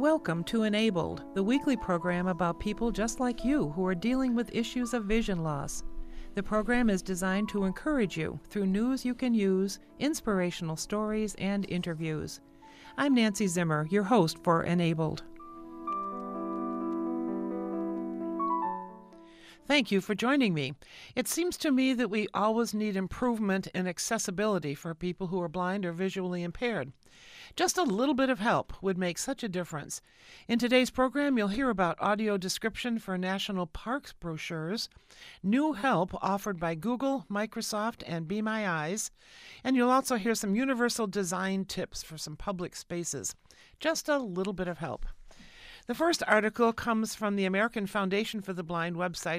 Welcome to Enabled, the weekly program about people just like you who are dealing with issues of vision loss. The program is designed to encourage you through news you can use, inspirational stories, and interviews. I'm Nancy Zimmer, your host for Enabled. Thank you for joining me. It seems to me that we always need improvement in accessibility for people who are blind or visually impaired. Just a little bit of help would make such a difference. In today's program, you'll hear about audio description for national parks brochures, new help offered by Google, Microsoft, and Be My Eyes, and you'll also hear some universal design tips for some public spaces. Just a little bit of help. The first article comes from the American Foundation for the Blind website,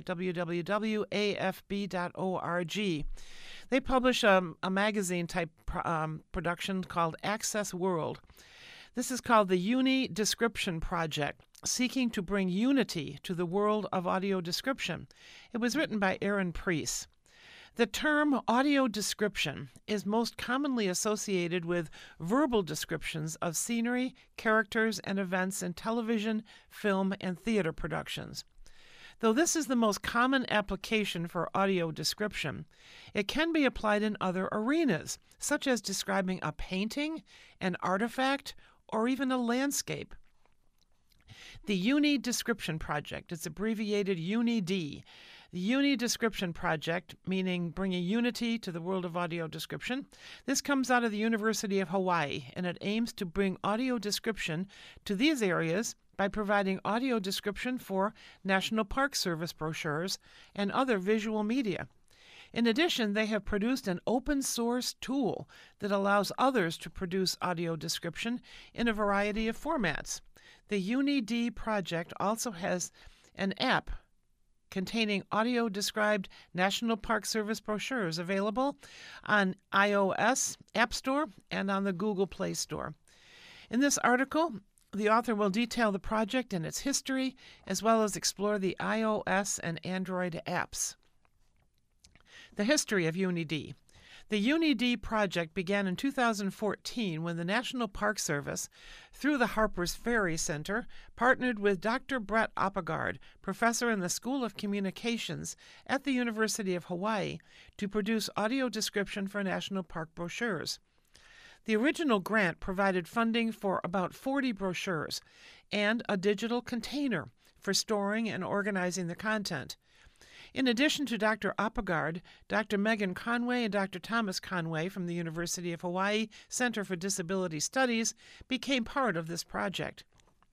www.afb.org. They publish a magazine-type production called Access World. This is called the Uni Description Project, seeking to bring unity to the world of audio description. It was written by Aaron Preece. The term audio description is most commonly associated with verbal descriptions of scenery, characters, and events in television, film, and theater productions. Though this is the most common application for audio description, it can be applied in other arenas, such as describing a painting, an artifact, or even a landscape. The Uni Description Project, it's abbreviated UNI-D. The Uni Description Project, meaning bringing unity to the world of audio description, this comes out of the University of Hawaii, and it aims to bring audio description to these areas by providing audio description for National Park Service brochures and other visual media. In addition, they have produced an open-source tool that allows others to produce audio description in a variety of formats. The UNI-D project also has an app containing audio-described National Park Service brochures available on iOS App Store and on the Google Play Store. In this article, the author will detail the project and its history, as well as explore the iOS and Android apps. The history of UNI-D. The UNI-D project began in 2014 when the National Park Service, through the Harpers Ferry Center, partnered with Dr. Brett Oppegaard, professor in the School of Communications at the University of Hawaii, to produce audio description for national park brochures. The original grant provided funding for about 40 brochures and a digital container for storing and organizing the content. In addition to Dr. Oppegaard, Dr. Megan Conway and Dr. Thomas Conway from the University of Hawaii Center for Disability Studies became part of this project.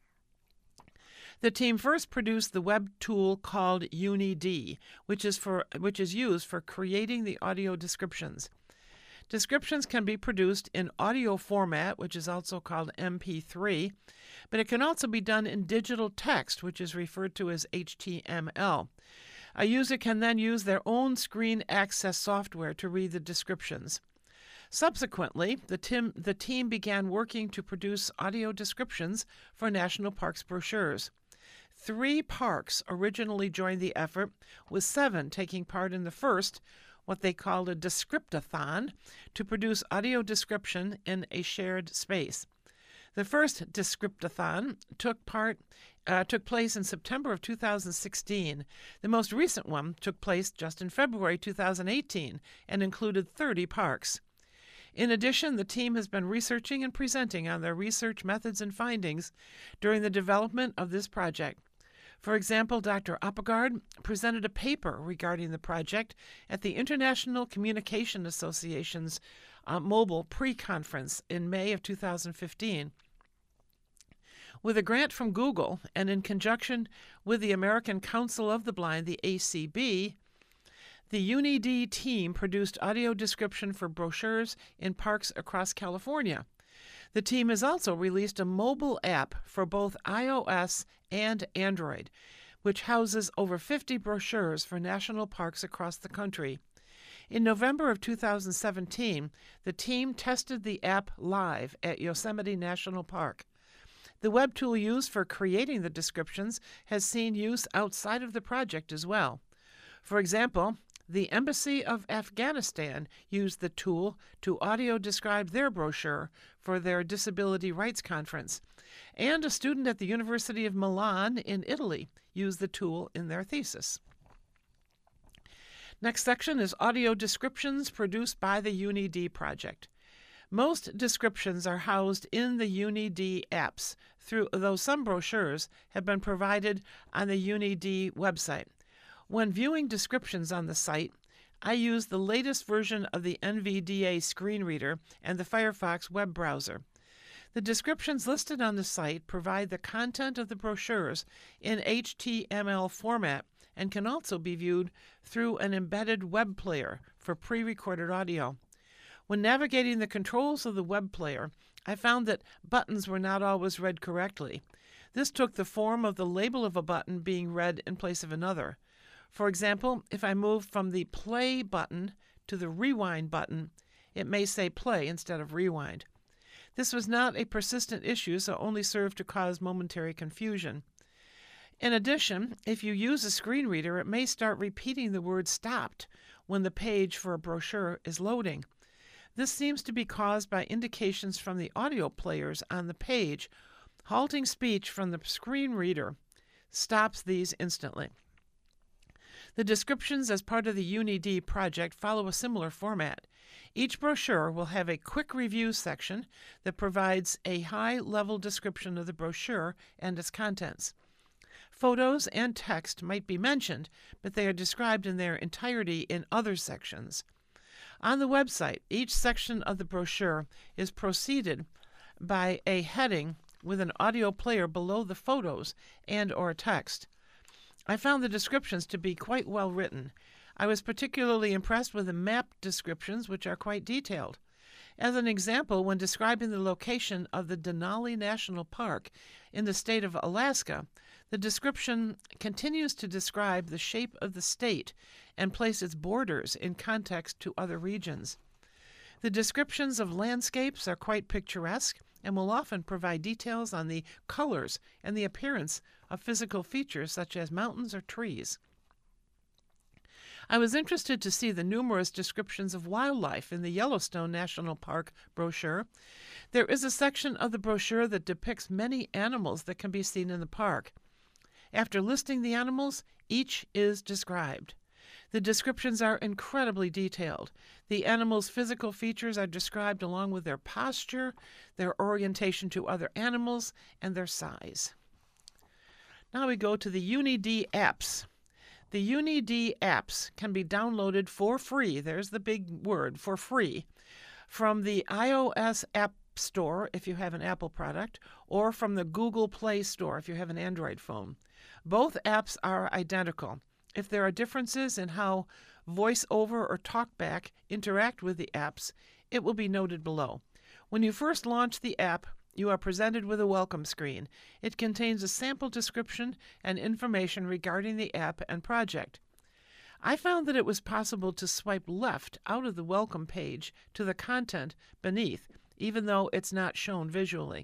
The team first produced the web tool called UNI-D, which is used for creating the audio descriptions. Descriptions can be produced in audio format, which is also called MP3, but it can also be done in digital text, which is referred to as HTML. A user can then use their own screen access software to read the descriptions. Subsequently, the team began working to produce audio descriptions for national parks brochures. 3 parks originally joined the effort, with 7 taking part in the first, what they called a Descriptathon, to produce audio description in a shared space. The first Descriptathon took place in September of 2016. The most recent one took place just in February 2018 and included 30 parks. In addition, the team has been researching and presenting on their research methods and findings during the development of this project. For example, Dr. Oppegaard presented a paper regarding the project at the International Communication Association's mobile pre-conference in May of 2015. With a grant from Google and in conjunction with the American Council of the Blind, the ACB, the UNI-D team produced audio description for brochures in parks across California. The team has also released a mobile app for both iOS and Android, which houses over 50 brochures for national parks across the country. In November of 2017, the team tested the app live at Yosemite National Park. The web tool used for creating the descriptions has seen use outside of the project as well. For example, The Embassy of Afghanistan used the tool to audio describe their brochure for their Disability Rights Conference, and a student at the University of Milan in Italy used the tool in their thesis. Next section is audio descriptions produced by the UniD project. Most descriptions are housed in the UniD apps, though some brochures have been provided on the UniD website. When viewing descriptions on the site, I use the latest version of the NVDA screen reader and the Firefox web browser. The descriptions listed on the site provide the content of the brochures in HTML format and can also be viewed through an embedded web player for pre-recorded audio. When navigating the controls of the web player, I found that buttons were not always read correctly. This took the form of the label of a button being read in place of another. For example, if I move from the play button to the rewind button, it may say play instead of rewind. This was not a persistent issue, so only served to cause momentary confusion. In addition, if you use a screen reader, it may start repeating the word stopped when the page for a brochure is loading. This seems to be caused by indications from the audio players on the page. Halting speech from the screen reader stops these instantly. The descriptions as part of the UniD project follow a similar format. Each brochure will have a quick review section that provides a high-level description of the brochure and its contents. Photos and text might be mentioned, but they are described in their entirety in other sections. On the website, each section of the brochure is preceded by a heading with an audio player below the photos and/or text. I found the descriptions to be quite well written. I was particularly impressed with the map descriptions, which are quite detailed. As an example, when describing the location of the Denali National Park in the state of Alaska, the description continues to describe the shape of the state and place its borders in context to other regions. The descriptions of landscapes are quite picturesque and will often provide details on the colors and the appearance of physical features such as mountains or trees. I was interested to see the numerous descriptions of wildlife in the Yellowstone National Park brochure. There is a section of the brochure that depicts many animals that can be seen in the park. After listing the animals, each is described. The descriptions are incredibly detailed. The animals' physical features are described along with their posture, their orientation to other animals, and their size. Now we go to the UniD apps. The UniD apps can be downloaded for free, there's the big word, for free, from the iOS App Store if you have an Apple product, or from the Google Play Store if you have an Android phone. Both apps are identical. If there are differences in how VoiceOver or TalkBack interact with the apps, it will be noted below. When you first launch the app, you are presented with a welcome screen. It contains a sample description and information regarding the app and project. I found that it was possible to swipe left out of the welcome page to the content beneath, even though it's not shown visually.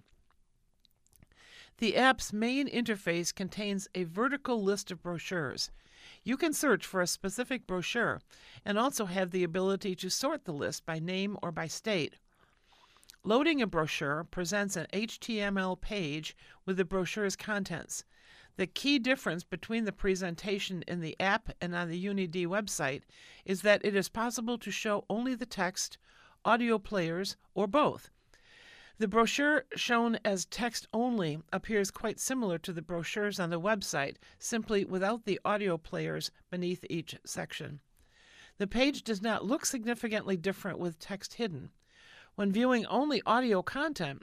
The app's main interface contains a vertical list of brochures. You can search for a specific brochure and also have the ability to sort the list by name or by state. Loading a brochure presents an HTML page with the brochure's contents. The key difference between the presentation in the app and on the UniD website is that it is possible to show only the text, audio players, or both. The brochure shown as text only appears quite similar to the brochures on the website, simply without the audio players beneath each section. The page does not look significantly different with text hidden. When viewing only audio content,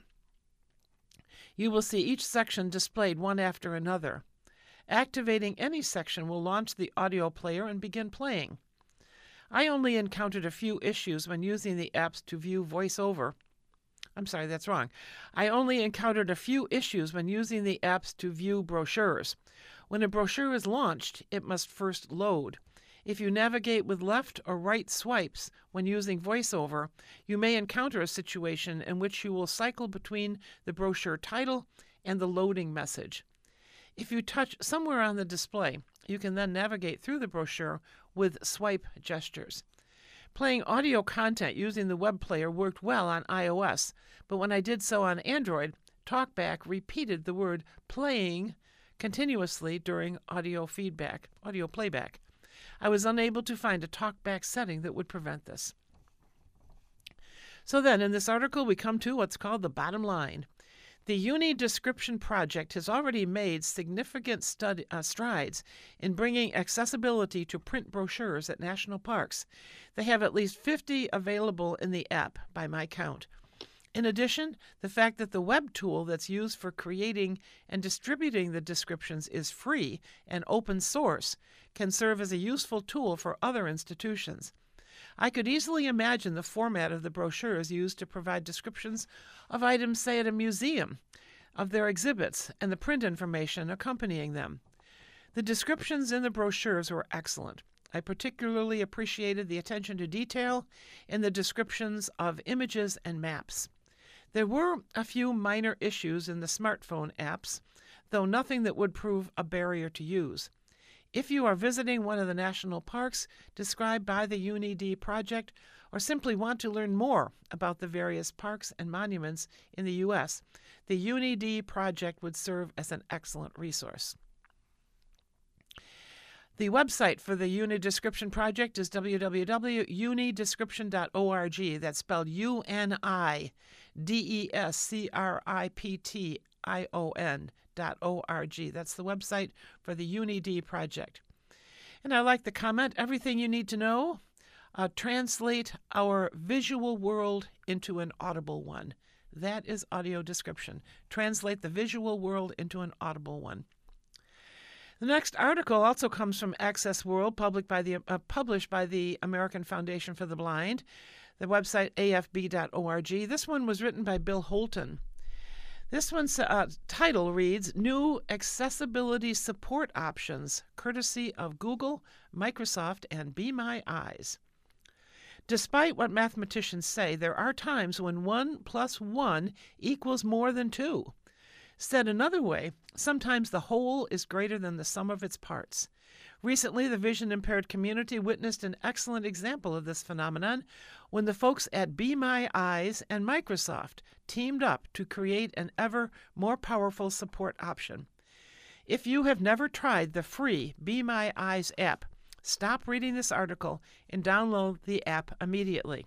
you will see each section displayed one after another. Activating any section will launch the audio player and begin playing. I only encountered a few issues when using the apps to view VoiceOver. I only encountered a few issues when using the apps to view brochures. When a brochure is launched, it must first load. If you navigate with left or right swipes when using VoiceOver, you may encounter a situation in which you will cycle between the brochure title and the loading message. If you touch somewhere on the display, you can then navigate through the brochure with swipe gestures. Playing audio content using the web player worked well on iOS, but when I did so on Android, TalkBack repeated the word playing continuously during audio playback. I was unable to find a TalkBack setting that would prevent this. So then, in this article, we come to what's called the bottom line. The Uni Description Project has already made significant strides in bringing accessibility to print brochures at national parks. They have at least 50 available in the app, by my count. In addition, the fact that the web tool that's used for creating and distributing the descriptions is free and open source can serve as a useful tool for other institutions. I could easily imagine the format of the brochures used to provide descriptions of items, say, at a museum, of their exhibits, and the print information accompanying them. The descriptions in the brochures were excellent. I particularly appreciated the attention to detail in the descriptions of images and maps. There were a few minor issues in the smartphone apps, though nothing that would prove a barrier to use. If you are visiting one of the national parks described by the UniD project, or simply want to learn more about the various parks and monuments in the U.S., the UniD project would serve as an excellent resource. The website for the UniDescription project is www.unidescription.org. That's spelled UNIDESCRIPTION.org. That's the website for the UniD project. And I like the comment, everything you need to know, translate our visual world into an audible one. That is audio description. Translate the visual world into an audible one. The next article also comes from Access World, published by the American Foundation for the Blind, the website afb.org. This one was written by Bill Holton. This one's title reads, New Accessibility Support Options, courtesy of Google, Microsoft, and Be My Eyes. Despite what mathematicians say, there are times when 1 + 1 equals more than 2. Said another way, sometimes the whole is greater than the sum of its parts. Recently, the vision-impaired community witnessed an excellent example of this phenomenon when the folks at Be My Eyes and Microsoft teamed up to create an ever more powerful support option. If you have never tried the free Be My Eyes app, stop reading this article and download the app immediately.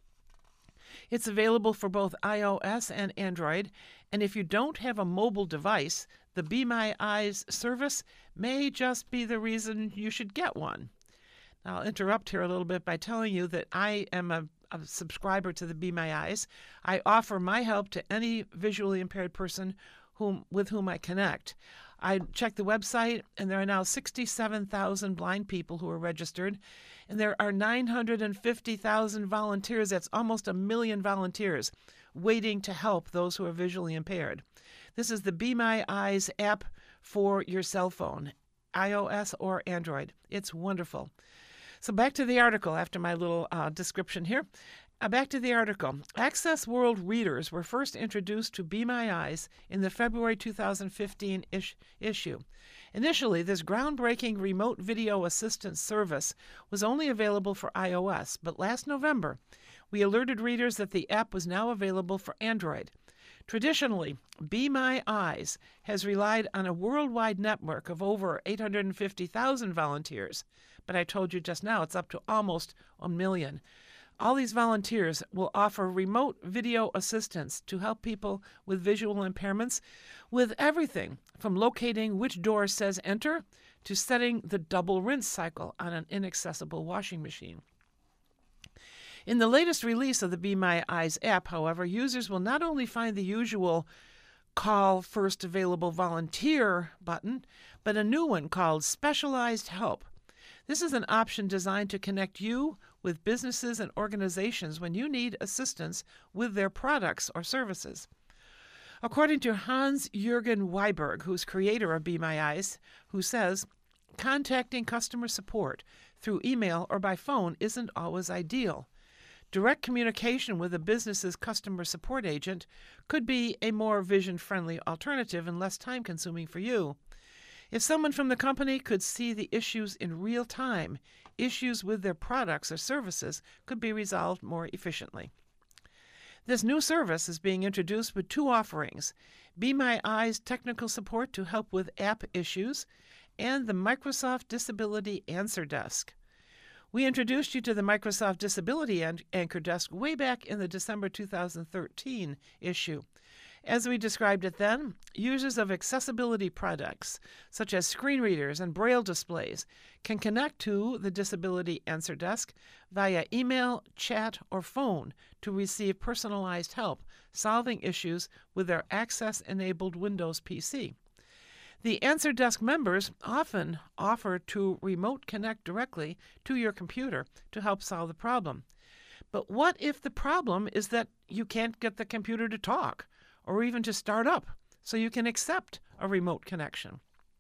It's available for both iOS and Android, and if you don't have a mobile device, the Be My Eyes service may just be the reason you should get one. Now, I'll interrupt here a little bit by telling you that I am a subscriber to the Be My Eyes. I offer my help to any visually impaired person with whom I connect. I checked the website, and there are now 67,000 blind people who are registered, and there are 950,000 volunteers. That's almost 1 million volunteers waiting to help those who are visually impaired. This is the Be My Eyes app for your cell phone, iOS or Android. It's wonderful. So back to the article after my little description here. Back to the article. Access World readers were first introduced to Be My Eyes in the February 2015 issue. Initially, this groundbreaking remote video assistance service was only available for iOS, but last November, we alerted readers that the app was now available for Android. Traditionally, Be My Eyes has relied on a worldwide network of over 850,000 volunteers, but I told you just now it's up to almost 1 million. All these volunteers will offer remote video assistance to help people with visual impairments with everything from locating which door says enter to setting the double rinse cycle on an inaccessible washing machine. In the latest release of the Be My Eyes app, however, users will not only find the usual Call First Available Volunteer button, but a new one called Specialized Help. This is an option designed to connect you with businesses and organizations when you need assistance with their products or services. According to Hans-Jürgen Weiberg, who's creator of Be My Eyes, who says, contacting customer support through email or by phone isn't always ideal. Direct communication with a business's customer support agent could be a more vision-friendly alternative and less time-consuming for you. If someone from the company could see the issues in real time, issues with their products or services could be resolved more efficiently. This new service is being introduced with two offerings: Be My Eyes technical support to help with app issues, and the Microsoft Disability Answer Desk. We introduced you to the Microsoft Disability Anchor Desk way back in the December 2013 issue. As we described it then, users of accessibility products, such as screen readers and braille displays, can connect to the Disability Answer Desk via email, chat, or phone to receive personalized help solving issues with their Access-enabled Windows PC. The Answer Desk members often offer to remote connect directly to your computer to help solve the problem. But what if the problem is that you can't get the computer to talk, or even to start up, so you can accept a remote connection?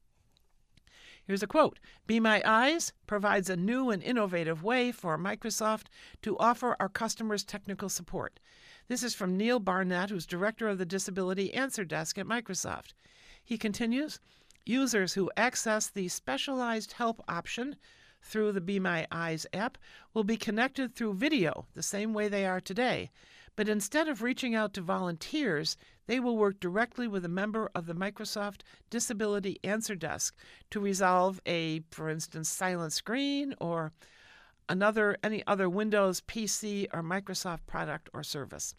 Here's a quote: Be My Eyes provides a new and innovative way for Microsoft to offer our customers technical support. This is from Neil Barnett, who's director of the Disability Answer Desk at Microsoft. He continues, users who access the specialized help option through the Be My Eyes app will be connected through video the same way they are today. But instead of reaching out to volunteers, they will work directly with a member of the Microsoft Disability Answer Desk to resolve a, for instance, silent screen or any other Windows, PC, or Microsoft product or service.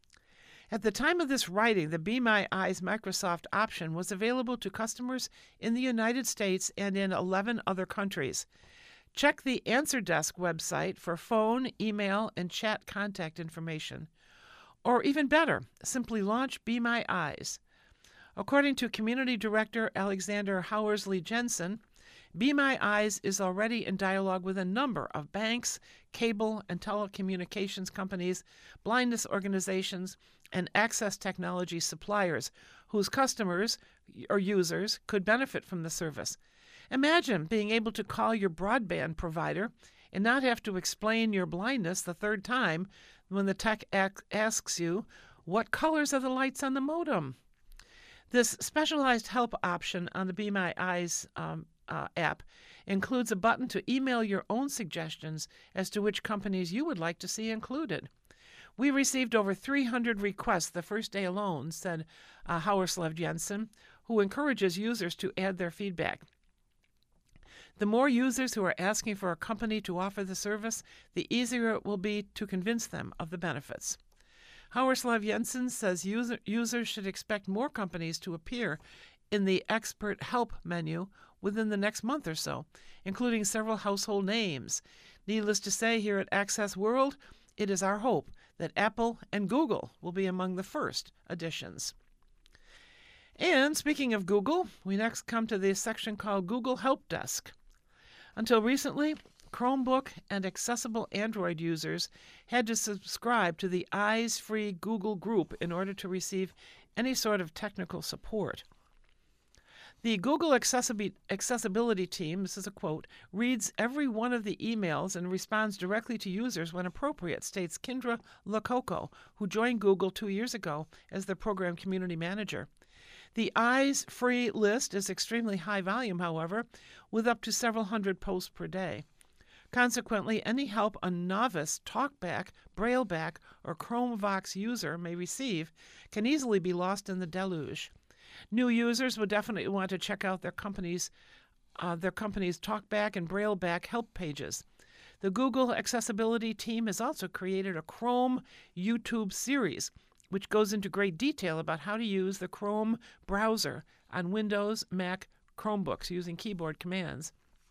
At the time of this writing, the Be My Eyes Microsoft option was available to customers in the United States and in 11 other countries. Check the Answer Desk website for phone, email, and chat contact information. Or even better, simply launch Be My Eyes. According to Community Director Alexander Howersley Jensen, Be My Eyes is already in dialogue with a number of banks, cable and telecommunications companies, blindness organizations, and access technology suppliers whose customers or users could benefit from the service. Imagine being able to call your broadband provider and not have to explain your blindness the third time when the tech asks you, what colors are the lights on the modem? This specialized help option on the Be My Eyes app includes a button to email your own suggestions as to which companies you would like to see included. We received over 300 requests the first day alone, said Howersley Jensen, who encourages users to add their feedback. The more users who are asking for a company to offer the service, the easier it will be to convince them of the benefits. Howersley Jensen says users should expect more companies to appear in the Expert Help menu within the next month or so, including several household names. Needless to say, here at Access World, it is our hope that Apple and Google will be among the first additions. And speaking of Google, we next come to the section called Google Help Desk. Until recently, Chromebook and accessible Android users had to subscribe to the Eyes Free Google group in order to receive any sort of technical support. The Google Accessibility team, this is a quote, reads every one of the emails and responds directly to users when appropriate, states Kindra Lococo, who joined Google 2 years ago as their program community manager. The Eyes Free list is extremely high volume, however, with up to several hundred posts per day. Consequently, any help a novice TalkBack, BrailleBack, or ChromeVox user may receive can easily be lost in the deluge. New users would definitely want to check out their company's TalkBack and BrailleBack help pages. The Google Accessibility team has also created a Chrome YouTube series, which goes into great detail about how to use the Chrome browser on Windows, Mac, Chromebooks using keyboard commands.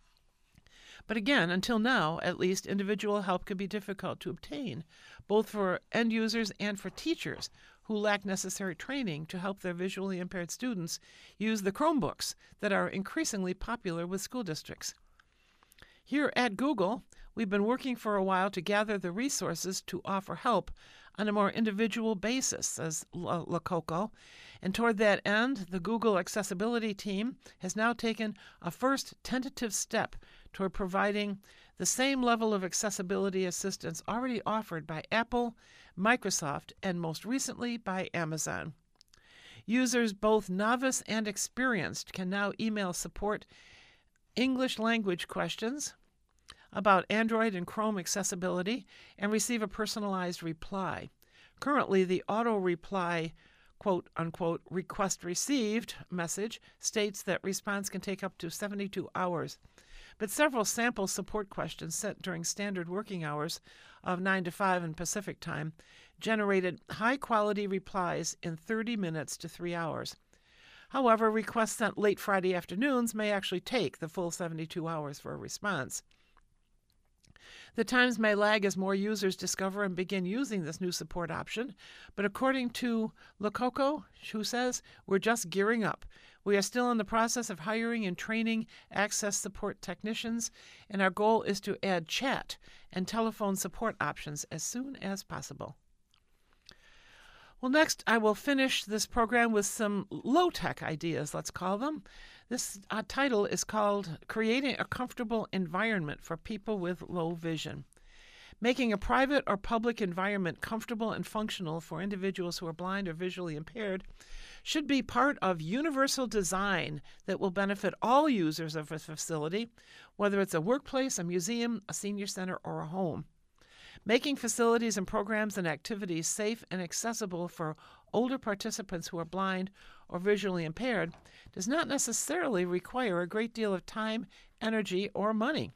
But again, until now, at least, individual help can be difficult to obtain, both for end users and for teachers who lack necessary training to help their visually impaired students use the Chromebooks that are increasingly popular with school districts. Here at Google, we've been working for a while to gather the resources to offer help on a more individual basis, says Lococo, and toward that end, the Google Accessibility team has now taken a first tentative step toward providing the same level of accessibility assistance already offered by Apple, Microsoft, and most recently by Amazon. Users both novice and experienced can now email support English language questions about Android and Chrome accessibility and receive a personalized reply. Currently, the auto reply quote unquote request received message states that response can take up to 72 hours. But several sample support questions sent during standard working hours of 9 to 5 in Pacific time generated high-quality replies in 30 minutes to 3 hours. However, requests sent late Friday afternoons may actually take the full 72 hours for a response. The times may lag as more users discover and begin using this new support option, but according to Lococo, who says, "We're just gearing up. We are still in the process of hiring and training access support technicians, and our goal is to add chat and telephone support options as soon as possible." Well, next I will finish this program with some low-tech ideas, let's call them. This title is called Creating a Comfortable Environment for People with Low Vision. Making a private or public environment comfortable and functional for individuals who are blind or visually impaired should be part of universal design that will benefit all users of a facility, whether it's a workplace, a museum, a senior center, or a home. Making facilities and programs and activities safe and accessible for older participants who are blind or visually impaired does not necessarily require a great deal of time, energy, or money.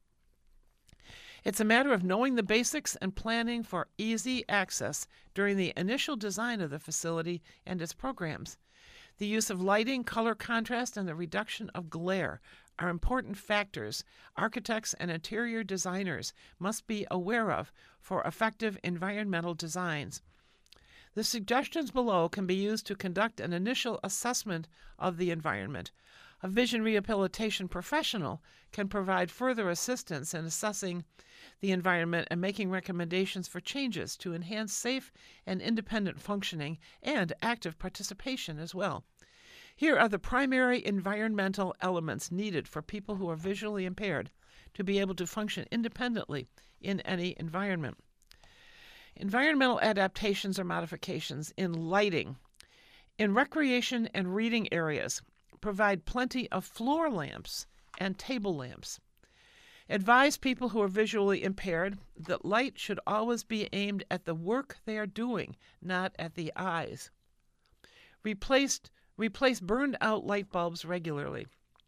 It's a matter of knowing the basics and planning for easy access during the initial design of the facility and its programs. The use of lighting, color contrast, and the reduction of glare are important factors architects and interior designers must be aware of for effective environmental designs. The suggestions below can be used to conduct an initial assessment of the environment. A vision rehabilitation professional can provide further assistance in assessing the environment and making recommendations for changes to enhance safe and independent functioning and active participation as well. Here are the primary environmental elements needed for people who are visually impaired to be able to function independently in any environment. Environmental adaptations or modifications in lighting. In recreation and reading areas, provide plenty of floor lamps and table lamps. Advise people who are visually impaired that light should always be aimed at the work they are doing, not at the eyes. Replace burned-out light bulbs regularly.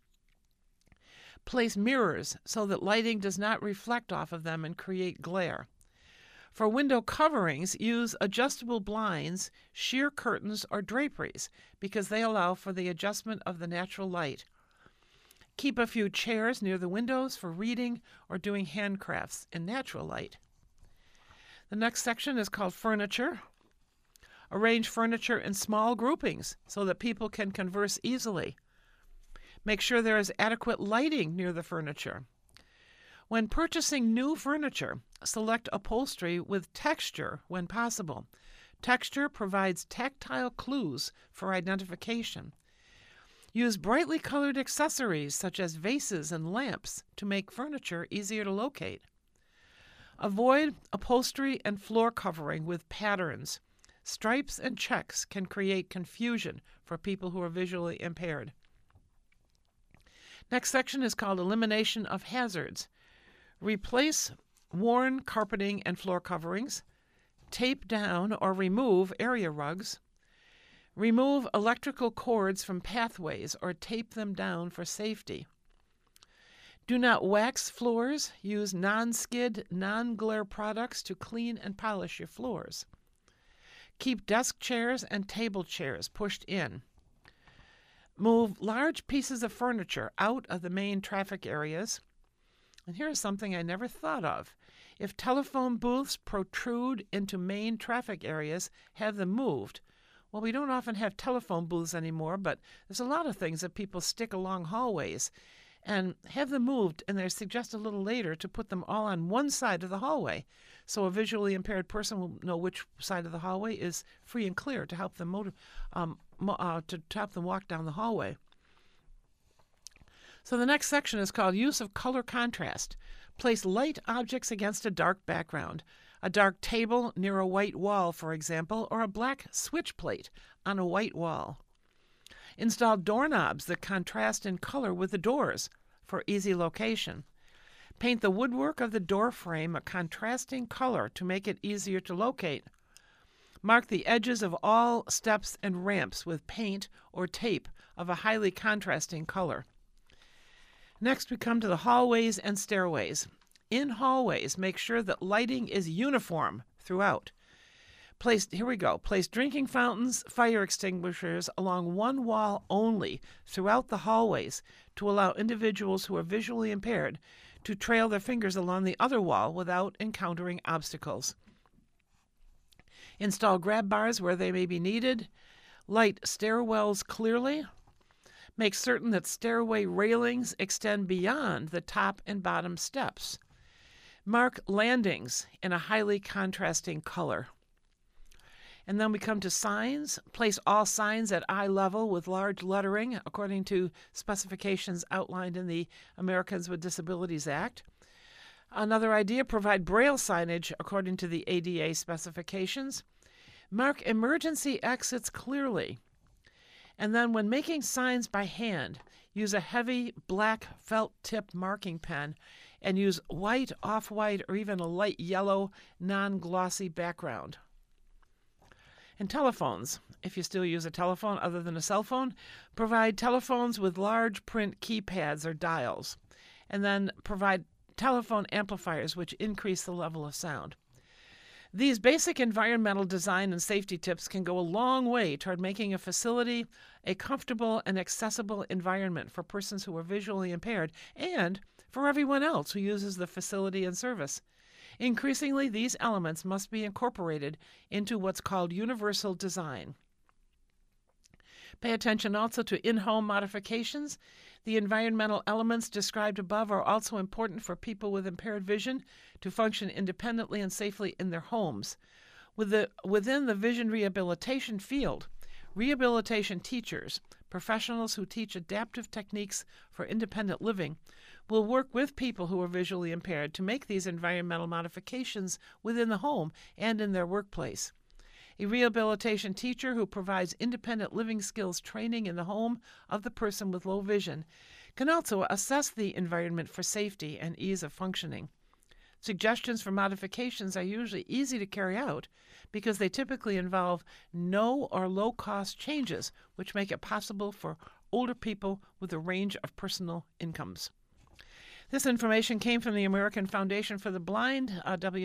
Place mirrors so that lighting does not reflect off of them and create glare. For window coverings, use adjustable blinds, sheer curtains, or draperies because they allow for the adjustment of the natural light. Keep a few chairs near the windows for reading or doing handcrafts in natural light. The next section is called Furniture. Arrange furniture in small groupings so that people can converse easily. Make sure there is adequate lighting near the furniture. When purchasing new furniture, select upholstery with texture when possible. Texture provides tactile clues for identification. Use brightly colored accessories such as vases and lamps to make furniture easier to locate. Avoid upholstery and floor covering with patterns. Stripes and checks can create confusion for people who are visually impaired. Next section is called Elimination of Hazards. Replace worn carpeting and floor coverings. Tape down or remove area rugs. Remove electrical cords from pathways or tape them down for safety. Do not wax floors. Use non-skid, non-glare products to clean and polish your floors. Keep desk chairs and table chairs pushed in. Move large pieces of furniture out of the main traffic areas. And here's something I never thought of. If telephone booths protrude into main traffic areas, have them moved. Well, we don't often have telephone booths anymore, but there's a lot of things that people stick along hallways. And have them moved, and they suggest a little later to put them all on one side of the hallway, so a visually impaired person will know which side of the hallway is free and clear to help them walk down the hallway. So the next section is called Use of Color Contrast. Place light objects against a dark background. A dark table near a white wall, for example, or a black switch plate on a white wall. Install doorknobs that contrast in color with the doors for easy location. Paint the woodwork of the door frame a contrasting color to make it easier to locate. Mark the edges of all steps and ramps with paint or tape of a highly contrasting color. Next, we come to the hallways and stairways. In hallways, make sure that lighting is uniform throughout. Place drinking fountains, fire extinguishers along one wall only throughout the hallways to allow individuals who are visually impaired to trail their fingers along the other wall without encountering obstacles. Install grab bars where they may be needed. Light stairwells clearly. Make certain that stairway railings extend beyond the top and bottom steps. Mark landings in a highly contrasting color. And then we come to signs. Place all signs at eye level with large lettering according to specifications outlined in the Americans with Disabilities Act. Another idea, provide braille signage according to the ADA specifications. Mark emergency exits clearly. And then when making signs by hand, use a heavy black felt tip marking pen and use white, off-white, or even a light yellow, non-glossy background. And telephones, if you still use a telephone other than a cell phone, provide telephones with large print keypads or dials, and then provide telephone amplifiers which increase the level of sound. These basic environmental design and safety tips can go a long way toward making a facility a comfortable and accessible environment for persons who are visually impaired and for everyone else who uses the facility and service. Increasingly, these elements must be incorporated into what's called universal design. Pay attention also to in-home modifications. The environmental elements described above are also important for people with impaired vision to function independently and safely in their homes. Within the vision rehabilitation field, rehabilitation teachers, professionals who teach adaptive techniques for independent living, will work with people who are visually impaired to make these environmental modifications within the home and in their workplace. A rehabilitation teacher who provides independent living skills training in the home of the person with low vision can also assess the environment for safety and ease of functioning. Suggestions for modifications are usually easy to carry out because they typically involve no or low-cost changes, which make it possible for older people with a range of personal incomes. This information came from the American Foundation for the Blind,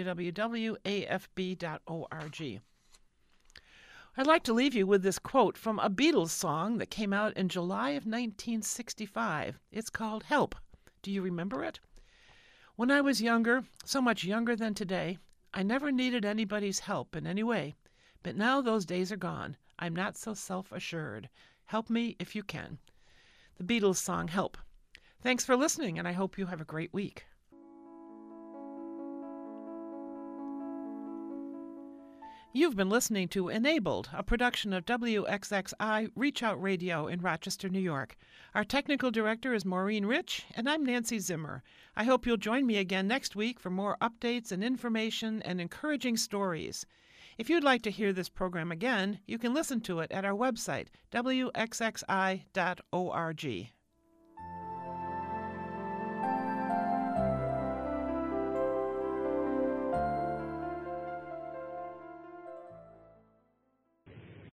www.afb.org. I'd like to leave you with this quote from a Beatles song that came out in July of 1965. It's called Help. Do you remember it? When I was younger, so much younger than today, I never needed anybody's help in any way. But now those days are gone. I'm not so self-assured. Help me if you can. The Beatles song, Help. Thanks for listening, and I hope you have a great week. You've been listening to Enabled, a production of WXXI Reach Out Radio in Rochester, New York. Our technical director is Maureen Rich, and I'm Nancy Zimmer. I hope you'll join me again next week for more updates and information and encouraging stories. If you'd like to hear this program again, you can listen to it at our website, wxxi.org.